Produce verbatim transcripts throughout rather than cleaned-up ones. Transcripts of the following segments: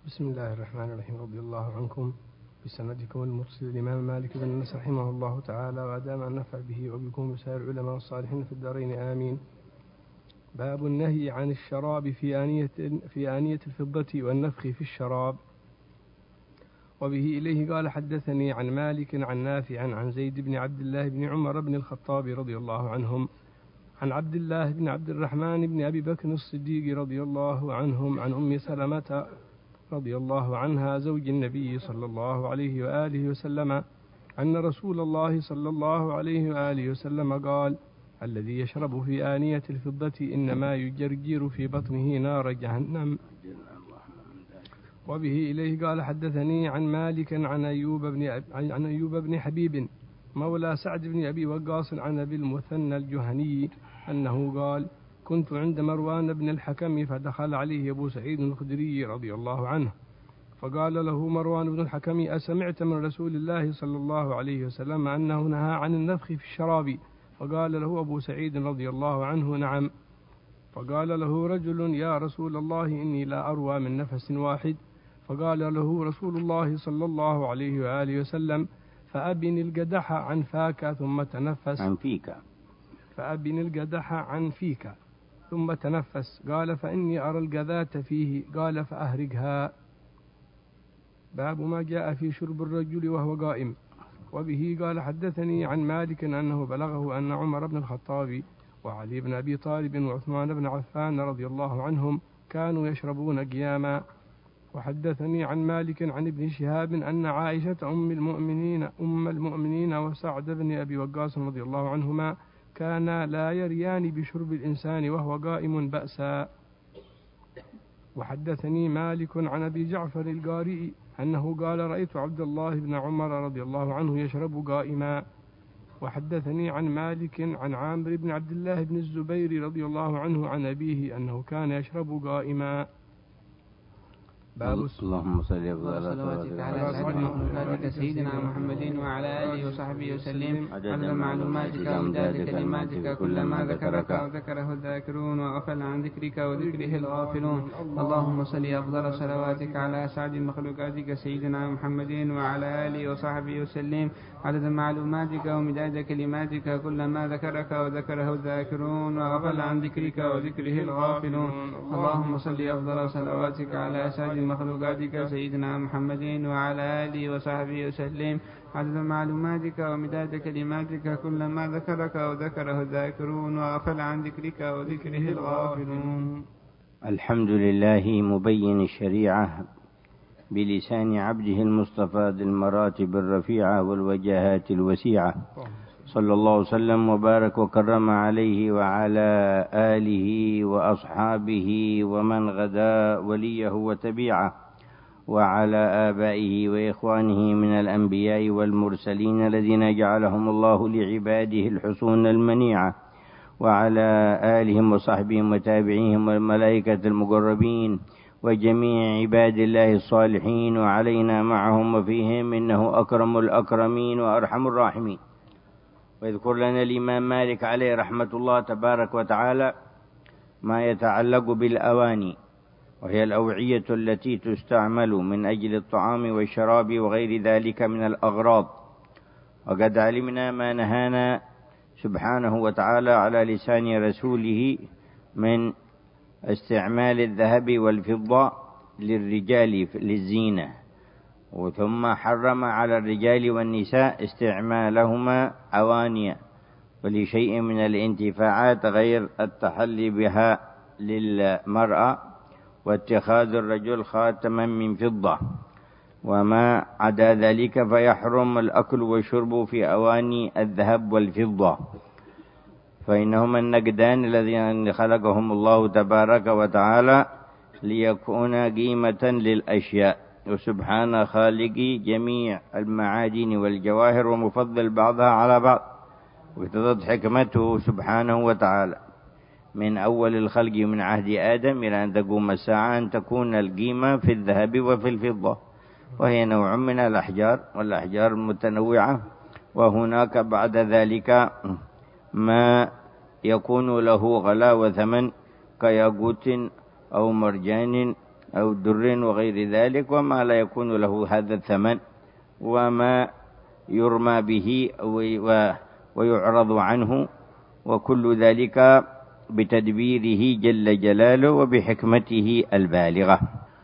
بسم الله الرحمن الرحيم. رضي الله عنكم بسندكم المرسل الإمام مالك بن أنس رحمه الله تعالى وأدام النفع به وبكم وسائر العلماء والصالحين في الدارين آمين. باب النهي عن الشراب في آنية في آنية الفضة والنفخ في الشراب. وبه إليه قال حدثني عن مالك عن نافع عن زيد بن عبد الله بن عمر بن الخطاب رضي الله عنهم عن عبد الله بن عبد الرحمن بن أبي بكر الصديق رضي الله عنهم عن أم سلمة رضي الله عنها زوج النبي صلى الله عليه وآله وسلم أن رسول الله صلى الله عليه وآله وسلم قال: الذي يشرب في آنية الفضة إنما يجرجر في بطنه نار جهنم. وبه إليه قال حدثني عن مالك عن أيوب بن عن أيوب بن حبيب مولى سعد بن أبي وقاص عن أبي المثنى الجهني أنه قال: كنت عند مروان بن الحكم فدخل عليه أبو سعيد الخدري رضي الله عنه فقال له مروان بن الحكم: أسمعت من رسول الله صلى الله عليه وسلم أنه نهى عن النفخ في الشراب؟ فقال له أبو سعيد رضي الله عنه: نعم. فقال له رجل: يا رسول الله إني لا أروى من نفس واحد. فقال له رسول الله صلى الله عليه وآله وسلم: فأبن القدح عن فاك ثم تنفس عن فيك فأبن القدح عن فيك ثم تنفس. قال: فإني أرى القذاة فيه. قال: فأهرقها. باب ما جاء في شرب الرجل وهو قائم. وبه قال حدثني عن مالك أنه بلغه أن عمر بن الخطاب وعلي بن أبي طالب وعثمان بن عفان رضي الله عنهم كانوا يشربون قياما. وحدثني عن مالك عن ابن شهاب أن عائشة أم المؤمنين أم المؤمنين وسعد بن أبي وقاص رضي الله عنهما كانا لا يريان بشرب الإنسان وهو قائم بأسا. وحدثني مالك عن أبي جعفر القارئ أنه قال: رأيت عبد الله بن عمر رضي الله عنه يشرب قائما. وحدثني عن مالك عن عامر بن عبد الله بن الزبير رضي الله عنه عن أبيه أنه كان يشرب قائما. باب اللهم صل وسلامتك على سعد مخلوقاتك سيدنا محمد وعلى آله وصحبه وسلم عدد معلوماتك ومداد كلماتك كلما ذكرك وذكره الذاكرون وغفل عن ذكرك وذكره الغافلون. اللهم صل أفضل صلواتك على سعد مخلوقاتك سيدنا محمد وعلى آله وصحبه وسلم عدد معلوماتك ومداد كلماتك كلما ذكرك وذكره الذاكرون وغفل عن ذكرك وذكره الغافلون. اللهم صل أفضل صلواتك على سعد مخلوقاتك سيدنا محمد وعلى آله وصحبه وسلم عدد معلوماتك ومداد كلماتك كلما ذكرك وذكره الذاكرون وغفل عن ذكرك وذكره الغافلون. الحمد لله مبين الشريعة بلسان عبده المصطفى ذي المراتب الرفيعة والوجهات الوسيعة، صلى الله وسلم وبارك وكرم عليه وعلى آله وأصحابه ومن غدا وليه وتبيعه، وعلى آبائه وإخوانه من الأنبياء والمرسلين الذين جعلهم الله لعباده الحصون المنيعة، وعلى آلهم وصحبهم وتابعيهم والملائكة المقربين وجميع عباد الله الصالحين، وعلينا معهم وفيهم، إنه أكرم الأكرمين وأرحم الراحمين. ويذكر لنا الإمام مالك عليه رحمة الله تبارك وتعالى ما يتعلق بالأواني، وهي الأوعية التي تستعمل من أجل الطعام والشراب وغير ذلك من الأغراض. وقد علمنا ما نهانا سبحانه وتعالى على لسان رسوله من استعمال الذهب والفضة للرجال للزينة، وثم حرم على الرجال والنساء استعمالهما أواني ولشيء من الانتفاعات غير التحلي بها للمرأة، واتخاذ الرجل خاتما من فضة. وما عدا ذلك فيحرم الأكل والشرب في أواني الذهب والفضة، فإنهما النقدان الذين خلقهم الله تبارك وتعالى ليكون قيمة للأشياء، وسبحان خالق جميع المعادن والجواهر ومفضل بعضها على بعض، وتضد حكمته سبحانه وتعالى من أول الخلق من عهد آدم إلى أن تقوم الساعة أن تكون القيمة في الذهب وفي الفضة، وهي نوع من الأحجار، والأحجار متنوعة. وهناك بعد ذلك ما يكون له غلاء وثمن كياقوت أو مرجان أو در وغير ذلك، وما لا يكون له هذا الثمن، وما يرمى به ويعرض عنه، وكل ذلك بتدبيره جل جلاله وبحكمته البالغة.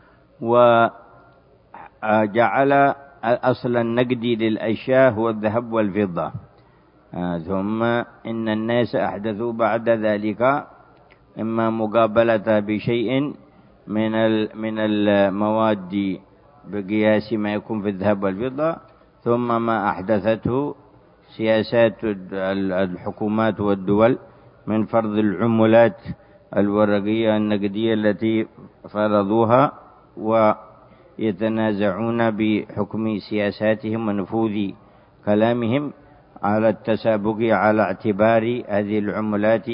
وجعل أصل النقد للأشياء هو الذهب والفضة، ثم إن الناس أحدثوا بعد ذلك إما مقابلة بشيء من من المواد بقياس ما يكون في الذهب والفضة، ثم ما أحدثته سياسات الحكومات والدول من فرض العملات الورقية النقدية التي فرضوها، ويتنازعون بحكم سياساتهم ونفوذ كلامهم على التسابق على اعتبار هذه العملات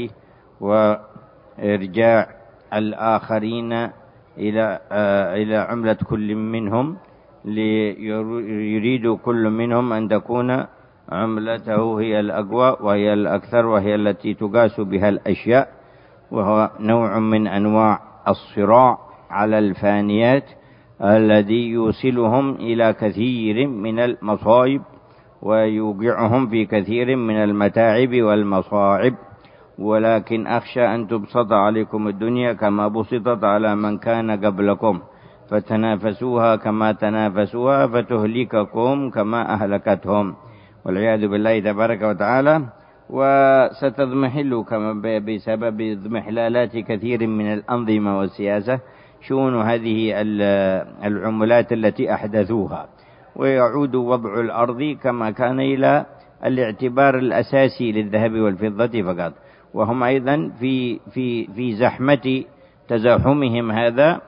وإرجاع الآخرين إلى إلى عملة كل منهم، ليريد كل منهم أن تكون عملته هي الأقوى وهي الأكثر وهي التي تقاس بها الأشياء، وهو نوع من أنواع الصراع على الفانيات الذي يوصلهم إلى كثير من المصائب ويوقعهم في كثير من المتاعب والمصاعب. ولكن أخشى أن تبسط عليكم الدنيا كما بسطت على من كان قبلكم فتنافسوها كما تنافسوها فتهلككم كما أهلكتهم، والعياذ بالله تبارك وتعالى. وستضمحل كما بسبب اضمحلالات كثير من الأنظمة والسياسة شؤون هذه العملات التي أحدثوها، ويعود وضع الأرض كما كان إلى الاعتبار الأساسي للذهب والفضة فقط، وهم أيضا في في في زحمة تزاحمهم هذا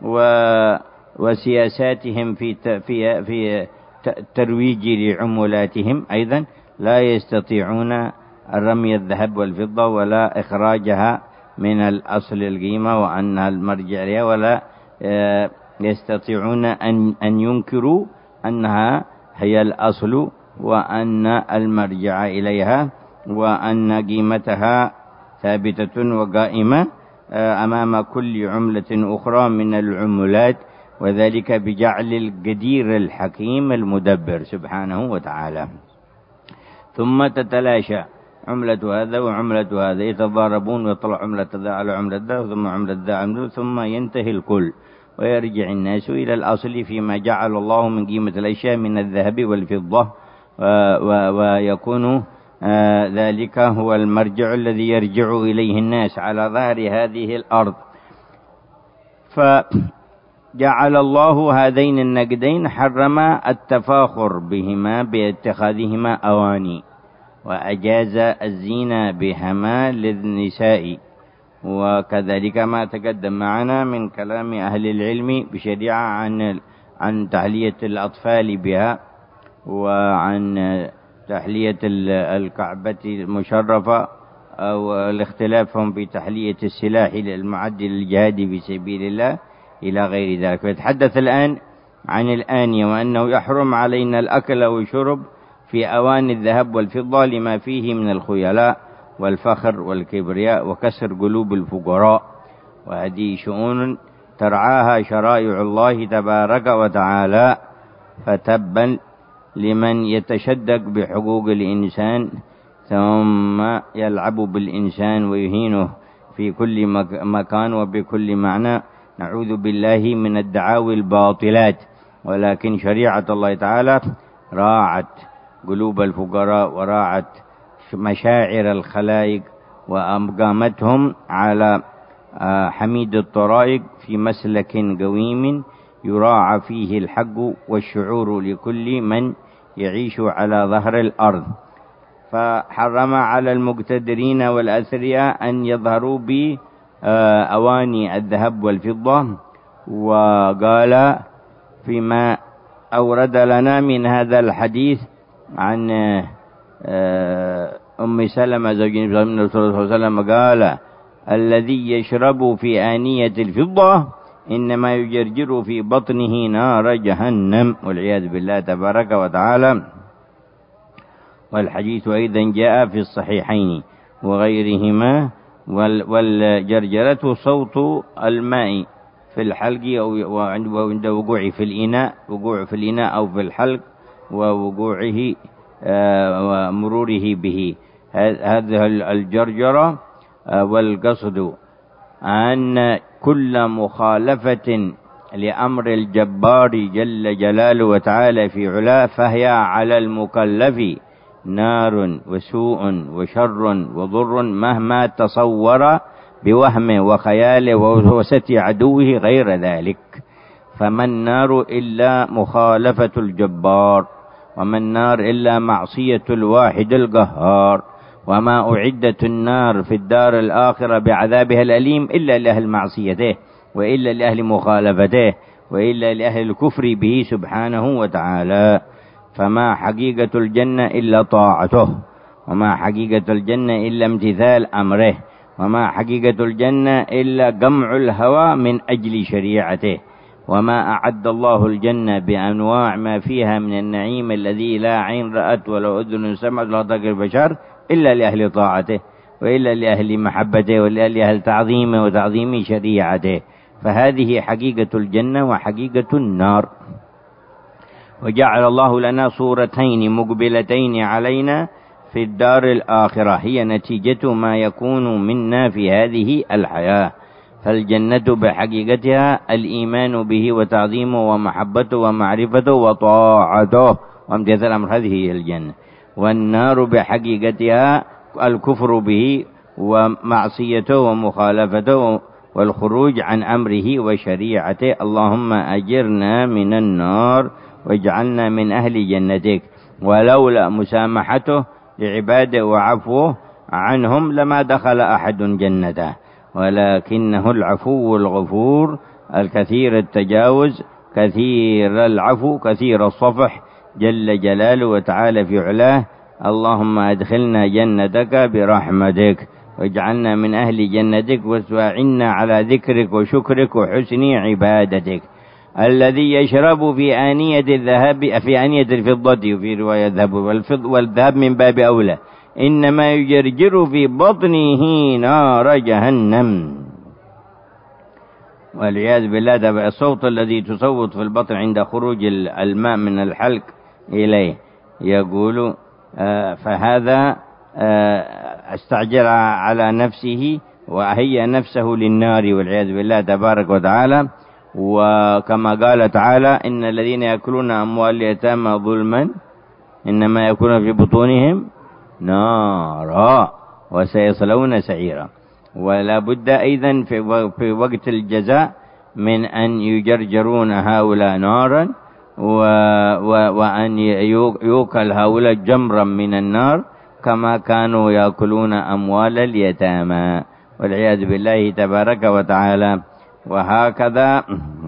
وسياساتهم في في في الترويج لعملاتهم أيضا لا يستطيعون رمي الذهب والفضة ولا إخراجها من الأصل القيمة وأنها المرجع لها، ولا يستطيعون أن أن ينكروا أنها هي الأصل وأن المرجع إليها وأن قيمتها ثابتة وقائمة أمام كل عملة أخرى من العملات، وذلك بجعل القدير الحكيم المدبر سبحانه وتعالى. ثم تتلاشى عملة هذا وعملة هذا، يتضاربون ويطلع عملة ذا على عملة ذا ثم عملة ذا عملة، ثم ينتهي الكل ويرجع الناس إلى الأصل فيما جعل الله من قيمة الأشياء من الذهب والفضة، ويكون ذلك هو المرجع الذي يرجع إليه الناس على ظهر هذه الأرض. فجعل الله هذين النقدين حرم التفاخر بهما باتخاذهما أواني، وأجاز الزينة بهما للنساء، وكذلك ما تقدم معنا من كلام أهل العلم بشريعة عن عن تحلية الأطفال بها، وعن تحلية الكعبة المشرفة، أو الاختلافهم في تحلية السلاح المعد للجهاد في سبيل الله إلى غير ذلك. ويتحدث الآن عن الآنية، وأنه يحرم علينا الأكل والشرب في أواني الذهب والفضة لما فيه من الخيلاء والفخر والكبرياء وكسر قلوب الفقراء، وهذه شؤون ترعاها شرائع الله تبارك وتعالى، فتبا لمن يتشدق بحقوق الإنسان ثم يلعب بالإنسان ويهينه في كل مكان وبكل معنى. نعوذ بالله من الدعاوي الباطلات، ولكن شريعة الله تعالى راعت قلوب الفقراء وراعت مشاعر الخلائق وأقامتهم على حميد الطرائق في مسلك قويم يراعى فيه الحق والشعور لكل من يعيش على ظهر الأرض. فحرم على المقتدرين والأثرياء أن يظهروا بأواني الذهب والفضة، وقال فيما أورد لنا من هذا الحديث عن أم سلمة زوج النبي صلى الله عليه وسلم قال: الذي يشرب في آنية الفضة إنما يجرجر في بطنه نار جهنم، والعياذ بالله تبارك وتعالى. والحديث أيضا جاء في الصحيحين وغيرهما، والجرجرة صوت الماء في الحلق أو عند وقوعه في الإناء، وقوع في الإناء أو في الحلق ووقوعه ومروره به. هذه الجرجرة. والقصد أن كل مخالفة لأمر الجبار جل جلاله وتعالى في علاه فهي على المكلف نار وسوء وشر وضر مهما تصور بوهمه وخياله ووسوسة عدوه غير ذلك. فما النار إلا مخالفة الجبار، وما النار إلا معصية الواحد القهار، وما أعدت النار في الدار الآخرة بعذابها الأليم إلا لأهل معصيته، وإلا لأهل مخالفته، وإلا لأهل الكفر به سبحانه وتعالى. فما حقيقة الجنة إلا طاعته، وما حقيقة الجنة إلا امتثال أمره، وما حقيقة الجنة إلا قمع الهوى من أجل شريعته. وما أعد الله الجنة بأنواع ما فيها من النعيم الذي لا عين رأت ولا أذن سمعت ولا خطر البشر إلا لأهل طاعته، وإلا لأهل محبته، وإلا لأهل تعظيمه وتعظيم شريعته. فهذه حقيقة الجنة وحقيقة النار. وجعل الله لنا صورتين مقبلتين علينا في الدار الآخرة هي نتيجة ما يكون منا في هذه الحياة. فالجنة بحقيقتها الإيمان به وتعظيمه ومحبته ومعرفته وطاعته وامتثال أمر، هذه هي الجنة. والنار بحقيقتها الكفر به ومعصيته ومخالفته والخروج عن أمره وشريعته. اللهم أجرنا من النار واجعلنا من أهل جنتك. ولولا مسامحته لعباده وعفوه عنهم لما دخل أحد جنته، ولكنه العفو الغفور الكثير التجاوز كثير العفو كثير الصفح جل جلاله وتعالى في علاه. اللهم أدخلنا جنتك برحمتك واجعلنا من أهل جنتك واستعنا على ذكرك وشكرك وحسن عبادتك. الذي يشرب في آنية الذهب في آنية الفضة، وفي رواية الذهب والفضة، والذهب من باب أولى، إنما يجرجر في بطنه نار جهنم والعياذ بالله. تبع الصوت الذي تصوت في البطن عند خروج الماء من الحلق إليه. يقول آه فهذا آه استعجل على نفسه وهي نفسه للنار والعياذ بالله تبارك وتعالى. وكما قال تعالى: إن الذين يأكلون أموال اليتامى ظلما إنما يأكلون في بطونهم نارا وسيصلون سعيرا. ولا بد أيضا في وقت الجزاء من أن يجرجرون هؤلاء نارا وأن يوكل هؤلاء جمرا من النار كما كانوا يأكلون أموال اليتامى والعياذ بالله تبارك وتعالى. وهكذا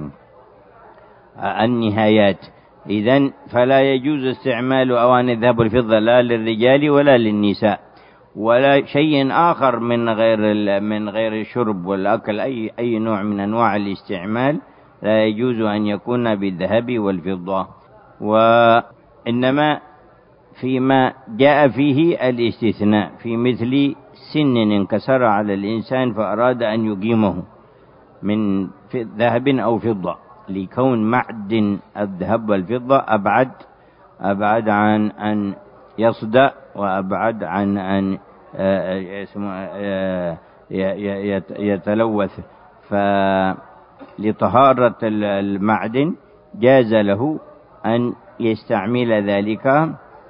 النهايات. إذن فلا يجوز استعمال أواني الذهب والفضة لا للرجال ولا للنساء ولا شيء آخر من غير من غير الشرب والأكل. أي أي نوع من أنواع الاستعمال لا يجوز أن يكون بالذهب والفضة. وإنما فيما جاء فيه الاستثناء في مثل سن انكسر على الإنسان فأراد أن يقيمه من ذهب أو فضة، لكون معدن الذهب والفضة أبعد أبعد عن أن يصدأ وأبعد عن أن يتلوث. فلطهارة المعدن جاز له أن يستعمل ذلك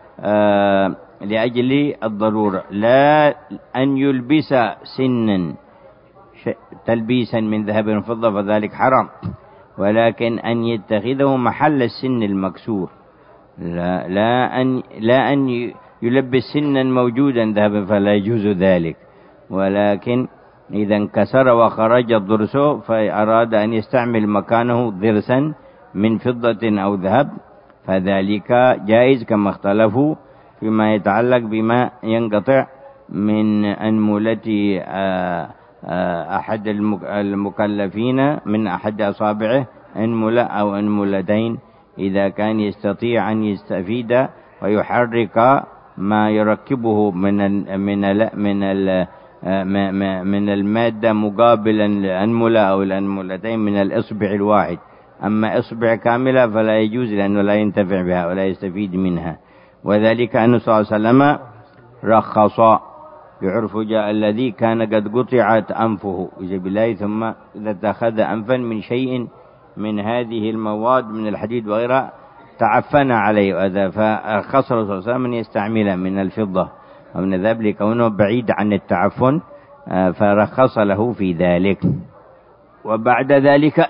لأجل الضرورة، لا أن يلبس سنا تلبيسا من ذهب وفضة فذلك حرام، ولكن أن يتخذه محل السن المكسور. لا, لا أن لا أن يلبس سنا موجودا ذهبا فلا يجوز ذلك، ولكن إذا انكسر وخرج الضرس فأراد أن يستعمل مكانه ضرسا من فضة أو ذهب فذلك جائز، كما اختلفوا فيما يتعلق بما ينقطع من أنملة أحد المكلفين من أحد أصابعه، أنملة أو أنملتين، إذا كان يستطيع أن يستفيد ويحرك ما يركبه من ال من ال من ال من المادة مقابلا للأنملة أو الأنملتين من الإصبع الواحد. أما إصبع كاملة فلا يجوز لأنه لا ينتفع بها ولا يستفيد منها. وذلك أنه صلى الله عليه وسلم رخص بعرف جاء الذي كان قد قطعت أنفه بالله ثم إذا اتخذ أنفا من شيء من هذه المواد من الحديد وغيرها تعفن عليه، فرخص الرسول صلى الله عليه وسلم أن يستعمل من الفضة ومن الذهب لكونه بعيد عن التعفن، فرخص له في ذلك. وبعد ذلك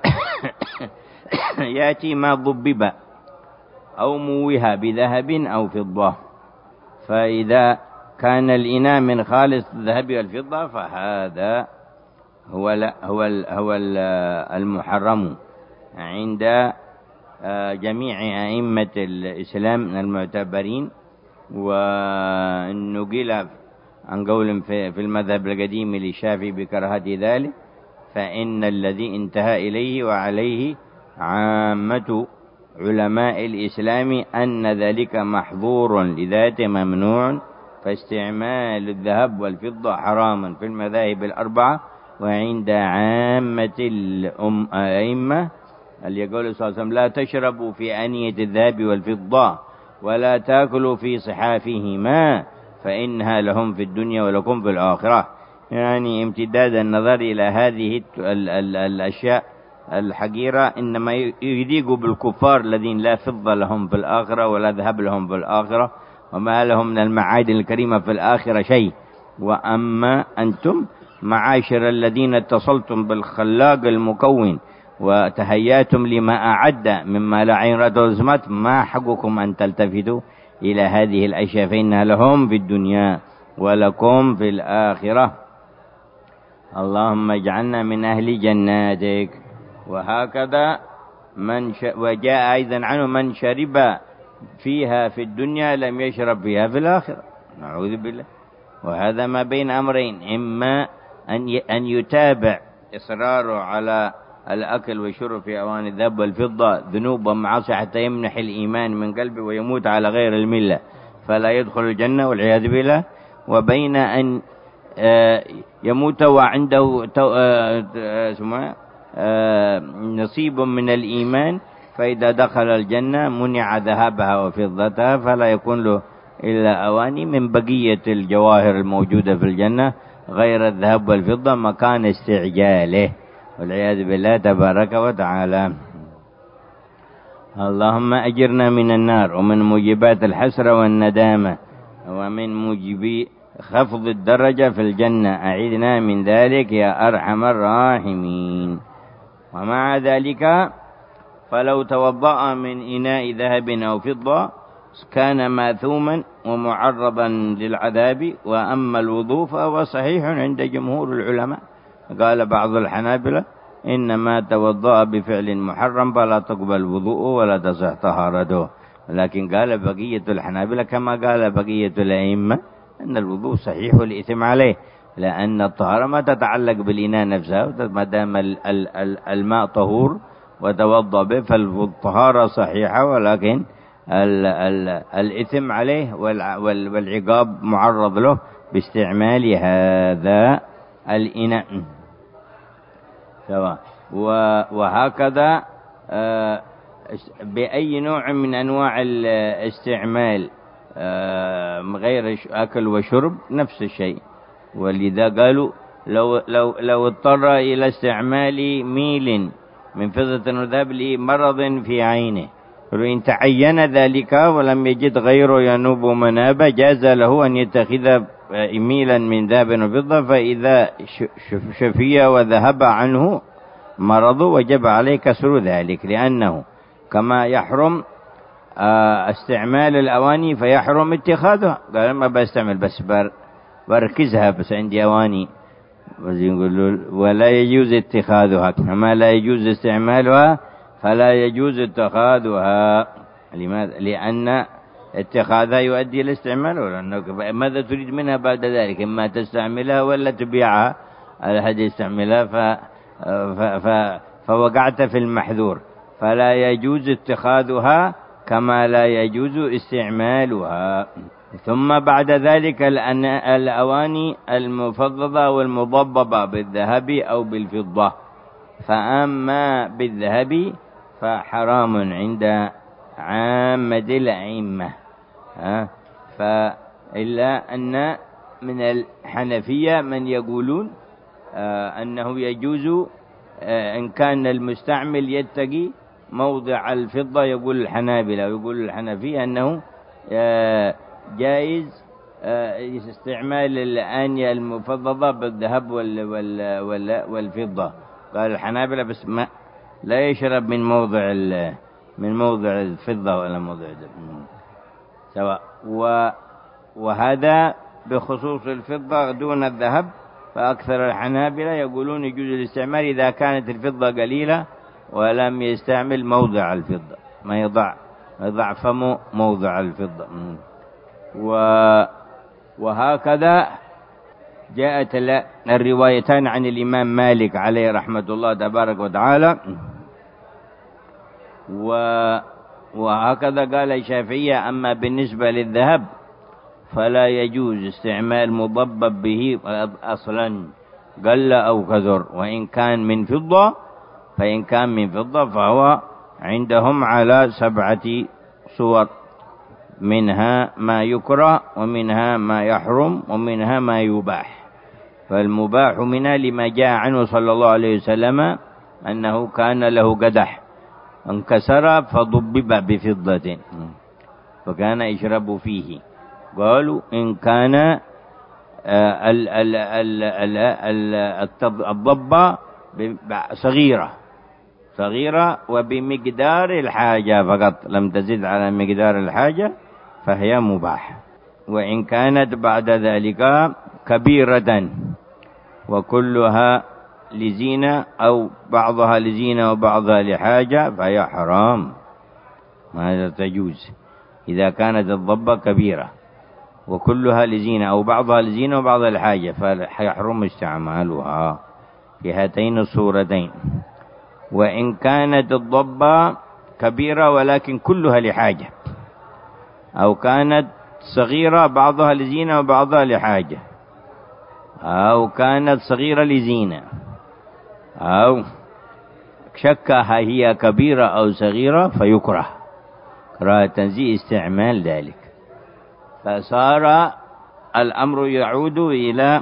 يأتي ما ضبب أو موه بذهب أو فضة. فإذا كان الإناء من خالص الذهب والفضة فهذا هو لا هو ال هو ال المحرم عند جميع أئمة الإسلام من المعتبرين. ونقل عن قول في المذهب القديم للشافعي بكراهة ذلك، فإن الذي انتهى إليه وعليه عامة علماء الإسلام أن ذلك محظور لذاته ممنوع، فاستعمال الذهب والفضة حراما في المذاهب الأربعة وعند عامة الأئمة. اللي يقول صلى الله عليه وسلم لا تشربوا في آنية الذهب والفضة ولا تأكلوا في صحافهما فإنها لهم في الدنيا ولكم في الآخرة. يعني امتداد النظر إلى هذه ال ال الأشياء الحقيرة إنما يضيق بالكفار الذين لا فضة لهم في الآخرة ولا ذهب لهم في الآخرة وما لهم من المعادن الكريمة في الآخرة شيء. وأما أنتم معاشر الذين اتصلتم بالخلاق المكون وتهيأتم لما أعد مما لا عين رأت ولا سمعت، ما حقكم أن تلتفتوا إلى هذه الأشياء فإنها لهم في الدنيا ولكم في الآخرة. اللهم اجعلنا من أهل جناتك. وهكذا من ش... وجاء أيضا عنه من شرب فيها في الدنيا لم يشرب فيها في الآخرة، نعوذ بالله. وهذا ما بين أمرين، إما أن ي... أن يتابع إصراره على الأكل والشرب في أواني الذهب والفضة ذنوب ومعاصي حتى يمنح الإيمان من قلبه ويموت على غير الملة فلا يدخل الجنة والعياذ بالله، وبين أن يموت وعنده نصيب من الإيمان فإذا دخل الجنة منع ذهبها وفضتها فلا يكون له إلا أواني من بقية الجواهر الموجودة في الجنة غير الذهب والفضة مكان استعجاله والعياذ بالله تبارك وتعالى. اللهم أجرنا من النار ومن موجبات الحسرة والندامة ومن موجبي خفض الدرجة في الجنة، أعذنا من ذلك يا أرحم الراحمين. ومع ذلك فلو توضأ من إناء ذهب أو فضة كان ماثوما ومعرضا للعذاب. وأما الوضوء فهو صحيح عند جمهور العلماء. قال بعض الحنابلة إنما توضأ بفعل محرم فلا تقبل وضوءه ولا تصح طهارته، لكن قال بقية الحنابلة كما قال بقية الأئمة أن الوضوء صحيح والإثم عليه، لأن الطهارة ما تتعلق بالإناء نفسها، ما دام الماء طهور وتوضأ به فالطهارة صحيحة، ولكن ال ال الإثم عليه والعقاب معرض له باستعمال هذا الإناء. وهكذا بأي نوع من أنواع الاستعمال غير أكل وشرب نفس الشيء. ولذا قالوا لو, لو, لو اضطر إلى استعمال ميل من فضة وذهب لمرض في عينه وإن تعين ذلك ولم يجد غيره ينوب منابه جاز له أن يتخذ ميلا من ذهب وفضة، فإذا شفي وذهب عنه مرض وجب عليه كسر ذلك، لأنه كما يحرم استعمال الأواني فيحرم اتخاذها. قال ما بستعمل بس بركزها بس عندي أواني، ولا يجوز اتخاذها كما لا يجوز استعمالها فلا يجوز اتخاذها. لماذا؟ لأن اتخاذها يؤدي إلى استعمالها، ماذا تريد منها بعد ذلك؟ إما تستعملها ولا تبيعها على حد يستعملها ف... ف... ف... فوقعت في المحذور، فلا يجوز اتخاذها كما لا يجوز استعمالها. ثم بعد ذلك الأواني المفضضة والمضببة بالذهب أو بالفضة. فأما بالذهب فحرام عند عامة الأئمة، فإلا أن من الحنفية من يقولون أنه يجوز إن كان المستعمل يتقي موضع الفضة. يقول الحنابلة ويقول الحنفية أنه جائز استعمال الآنية المفضضة بالذهب والفضة. قال الحنابلة بس ما لا يشرب من موضع من موضع الفضة ولا موضع سواء. وهذا بخصوص الفضة دون الذهب. فأكثر الحنابلة يقولون يجوز الاستعمال إذا كانت الفضة قليلة ولم يستعمل موضع الفضة، ما يضع يضع فمه موضع الفضة. وهكذا جاءت الروايتان عن الإمام مالك عليه رحمة الله تبارك وتعالى، وهكذا قال الشافعية: أما بالنسبة للذهب فلا يجوز استعمال مضبب به أصلا قل أو كثر، وإن كان من فضة فإن كان من فضة فهو عندهم على سبعة صور، منها ما يكره ومنها ما يحرم ومنها ما يباح. فالمباح منها لما جاء عنه صلى الله عليه وسلم أنه كان له قدح انكسر فضبب بفضة فكان يشرب فيه. قالوا إن كان الضبة صغيرة صغيرة وبمقدار الحاجة فقط لم تزد على مقدار الحاجة فهي مباح. وإن كانت بعد ذلك كبيرة وكلها لزينة أو بعضها لزينة وبعضها لحاجة فهي حرام، ماذا تجوز إذا كانت الضبة كبيرة وكلها لزينة أو بعضها لزينة وبعضها لحاجة فيحرم استعمالها في هاتين الصورتين. وإن كانت الضبة كبيرة ولكن كلها لحاجة، أو كانت صغيرة بعضها لزينة وبعضها لحاجة، أو كانت صغيرة لزينة، أو شكها هي كبيرة أو صغيرة فيكره كراهة تنزيه استعمال ذلك. فصار الأمر يعود إلى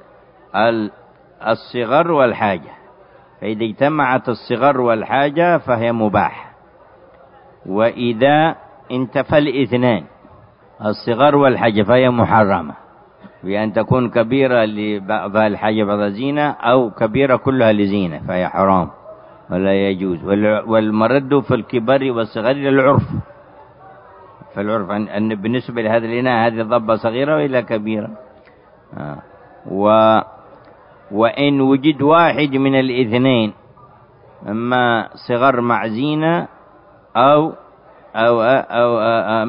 الصغر والحاجة، فإذا اجتمعت الصغر والحاجة فهي مباح. وإذا انتفى الاثنان الصغر والحاجة فهي محرمة، بأن تكون كبيرة لبعضها الحاجة بعضها زينة أو كبيرة كلها لزينة فهي حرام ولا يجوز. والمرد في الكبر والصغر للعرف، فالعرف أن بالنسبة لهذا الإناء هذه ضبة صغيرة وإلا كبيرة. آه. و وإن وجد واحد من الاثنين أما صغر مع زينة أو أو أو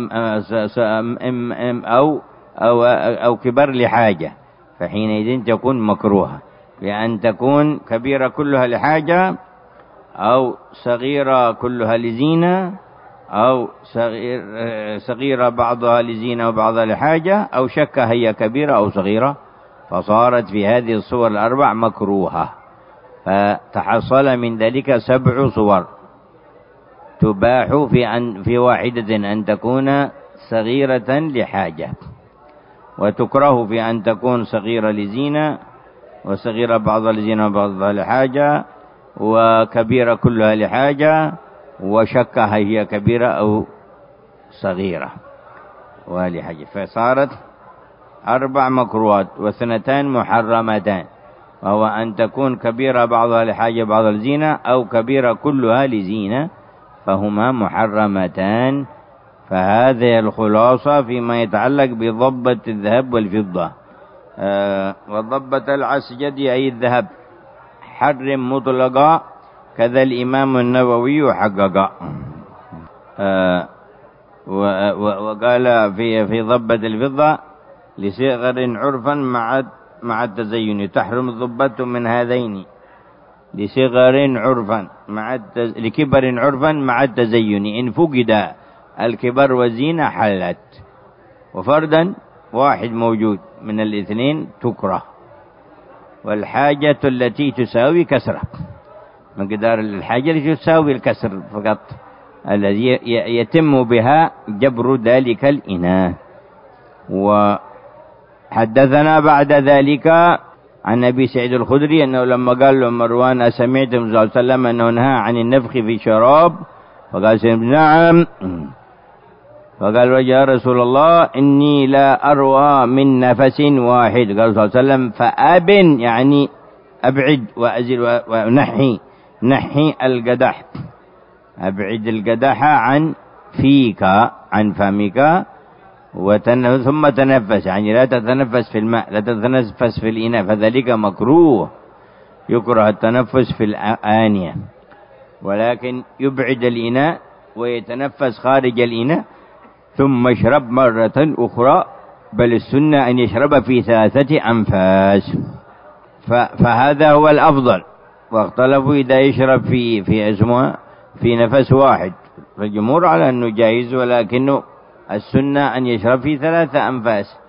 أو أو أو كبر لحاجة فحينئذ تكون مكروهة، بأن تكون كبيرة كلها لحاجة أو صغيرة كلها لزينة أو صغير صغيرة بعضها لزينة وبعضها لحاجة، أو شك هي كبيرة أو صغيرة، فصارت في هذه الصور الأربع مكروهة. فتحصل من ذلك سبع صور تباح في أن في واحدة أن تكون صغيرة لحاجة، وتكره في أن تكون صغيرة لزينة، وصغيرة بعضها لزينة وبعضها لحاجة، وكبيرة كلها لحاجة، وشك هي كبيرة أو صغيرة ولحاجة. فصارت أربع مكروهات واثنتان محرمتان، وهو أن تكون كبيرة بعضها لحاجة بعضها لزينة، أو كبيرة كلها لزينة، فهما محرمتان. فهذه الخلاصة فيما يتعلق بضبة الذهب والفضة. آه وضبة العسجد أي الذهب حرم مطلقا، كذا الإمام النووي حقق. آه وقال في في ضبة الفضة لصغر عرفا مع مع التزين تحرم الضبة من هذين، لصغر عرفا مع التز... لكبر عرفا مع التزين، إن فقد الكبر والزينة حلت، وفردا واحد موجود من الاثنين تكره. والحاجة التي تساوي كسرة، مقدار الحاجة التي تساوي الكسر فقط الذي يتم بها جبر ذلك الإناء. وحدثنا بعد ذلك عن أبي سعيد الخدري أنه لما قال له مروان أسمعت النبي صلى الله عليه وسلم أنه نهى عن النفخ في شراب؟ فقال نعم. فقال يا رسول الله إني لا أروى من نفس واحد. قال صلى الله عليه وسلم فأب يعني أبعد وأزل ونحي نحي القدح، أبعد القدح عن فيك عن فمك ثم تنفس، يعني لا تتنفس في الماء، لا تتنفس في الإناء، فذلك مكروه، يكره التنفس في الآنية، ولكن يبعد الإناء ويتنفس خارج الإناء ثم يشرب مرة أخرى، بل السنة أن يشرب في ثلاثة أنفاس، فهذا هو الأفضل. واختلفوا إذا يشرب في في اسمه في نفس واحد، فالجمهور على أنه جائز، ولكنه السنة أن يشرب في ثلاثة أنفاس.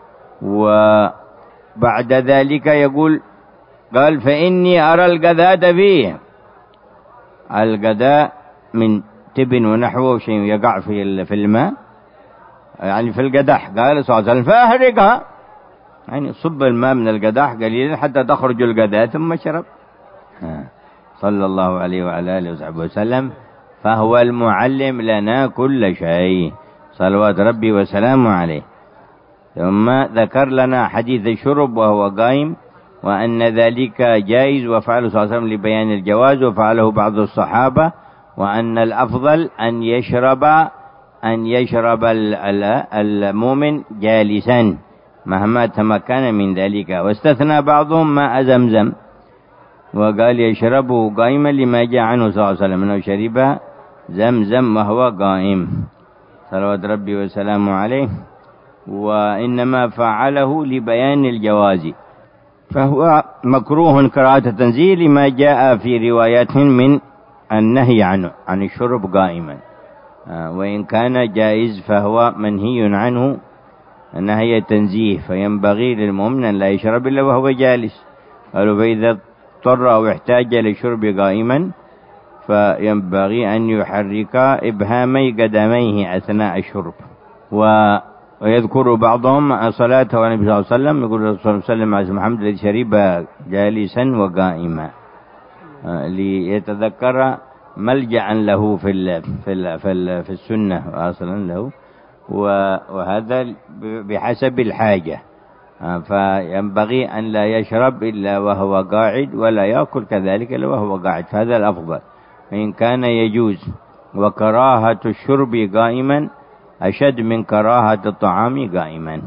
وبعد ذلك يقول قال فإني أرى القذاة فيه، القذاء من تبن ونحوه شيء يقع في في الماء، يعني في القدح. قال صلى الله عليه وسلم فأهرقها، يعني صب الماء من القدح قليلا حتى تخرج القذاة ثم شرب. صلى الله عليه وعلى آله وصحبه وسلم. فهو المعلم لنا كل شيء صلوات ربي وسلامه عليه. ثم ذكر لنا حديث الشرب وهو قائم، وأن ذلك جائز وفعله صلى الله عليه وسلم لبيان الجواز، وفعله بعض الصحابة، وأن الأفضل أن يشرب أن يشرب المؤمن جالسا مهما تمكن من ذلك. واستثنى بعضهم ماء زمزم وقال يشربه قائما لما جاء عنه صلى الله عليه وسلم أنه شرب زمزم وهو قائم صلوات ربي وسلامه عليه، وإنما فعله لبيان الجواز، فهو مكروه كراهة تنزيه لما جاء في روايات من النهي عنه عن الشرب قائما، وإن كان جائز فهو منهي عنه نهي تنزيه، فينبغي للمؤمن أن لا يشرب إلا وهو جالس. قالوا فإذا اضطر أو احتاج للشرب قائما فينبغي أن يحرك إبهامي قدميه أثناء الشرب. ويذكر بعضهم صلاته على النبي صلى الله عليه وسلم، يقول الرسول صلى الله عليه وسلم على محمد الذي شرب جالسا وقائما، ليتذكر ملجأ له في ال في ال في, ال في السنة أصلا له، وهذا بحسب الحاجة، فينبغي أن لا يشرب إلا وهو قاعد ولا يأكل كذلك إلا وهو قاعد، فهذا الأفضل إن كان يجوز. وكراهة الشرب قائما أشد من كراهة الطعام قائما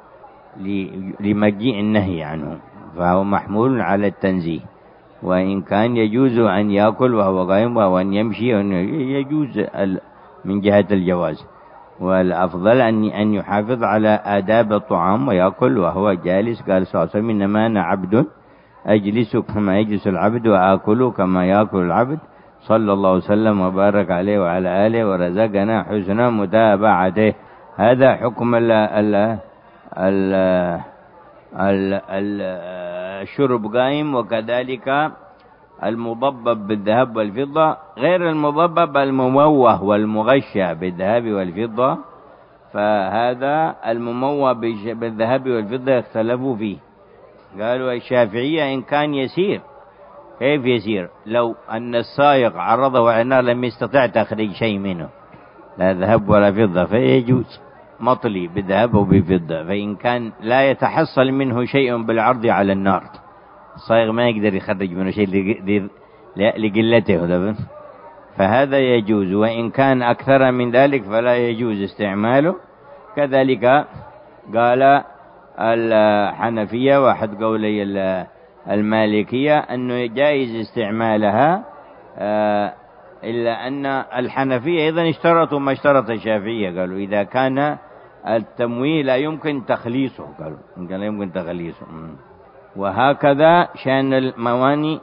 لمجيء النهي عنه، فهو محمول على التنزيه. وإن كان يجوز أن يأكل وهو قائم وأن يمشي يجوز من جهة الجواز، والأفضل أن أن يحافظ على آداب الطعام ويأكل وهو جالس. قال صلى الله عليه وسلم إنما أنا عبد أجلس كما يجلس العبد وآكل كما يأكل العبد، صلى الله وسلم وبارك عليه وعلى آله ورزقنا حسن متابعته. هذا حكم ال ال ال ال ال الشرب قائم. وكذلك المضبب بالذهب والفضة غير المضبب المموه والمغشى بالذهب والفضة، فهذا المموه بالذهب والفضة اختلفوا فيه. قالوا الشافعية إن كان يسير. كيف يسير؟ لو أن السائق عرضه على النار لم يستطع تخرج شيء منه، لا ذهب ولا فضة، فيجوز مطلي بالذهب وبالفضة. فإن كان لا يتحصل منه شيء بالعرض على النار، الصائغ ما يقدر يخرج منه شيء لقلته، فهذا يجوز. وإن كان أكثر من ذلك فلا يجوز استعماله. كذلك قال الحنفية واحد قولي المالكية أنه جائز استعمالها، إلا أن الحنفية أيضا اشترطوا ما اشترط الشافعية، قالوا إذا كان التمويه لا يمكن تخليصه، قالوا لا يمكن تخليصه. وهكذا شأن المواني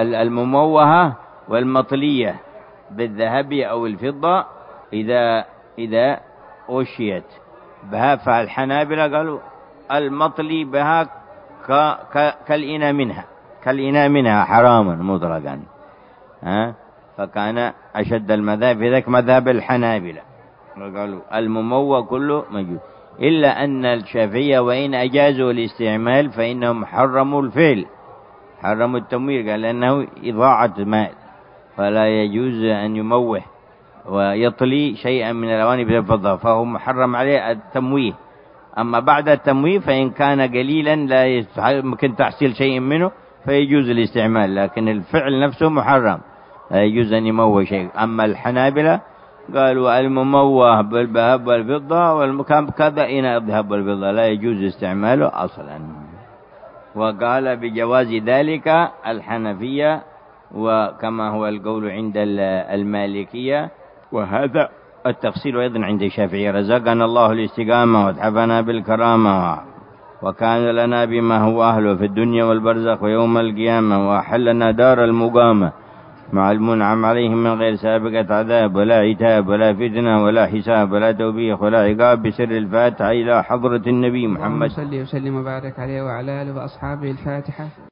المموهة والمطلية بالذهب أو الفضة، إذا إذا أشيت بها. فالحنابلة قالوا المطلي بها ك... ك... كالإناء منها كالإناء منها حراما مطلقا. ها؟ فكان أشد المذاهب في ذلك مذهب الحنابلة، قالوا المموى كله مجوز، إلا أن الشافعية وإن أجازوا الاستعمال فإنهم حرموا الفعل، حرموا التموير، قال لأنه إضاعة مال، فلا يجوز أن يموه ويطلي شيئا من الأواني بالفضة، فهو محرم عليه التمويه. أما بعد التمويه فإن كان قليلا لا يمكن تحصيل شيء منه فيجوز الاستعمال، لكن الفعل نفسه محرم لا يجوز أن يموه شيء. أما الحنابلة قالوا المموه بالذهب والفضة والمكان كذا إن الذهب والفضة لا يجوز استعماله أصلا. وقال بجواز ذلك الحنفية، وكما هو القول عند المالكية، وهذا التفصيل أيضا عند الشافعية. رزقنا الله الاستقامة واتحفنا بالكرامة، وكان لنا بما هو أهله في الدنيا والبرزخ ويوم القيامة، وأحلنا دار المقامة مع المنعم عليهم من غير سابقة عذاب ولا عتاب ولا فتنة ولا حساب ولا توبيخ ولا عقاب، بسر الفاتحة إلى حضرة النبي محمد صلى الله عليه وسلم وبارك عليه وعلى آله وأصحابه. الفاتحة.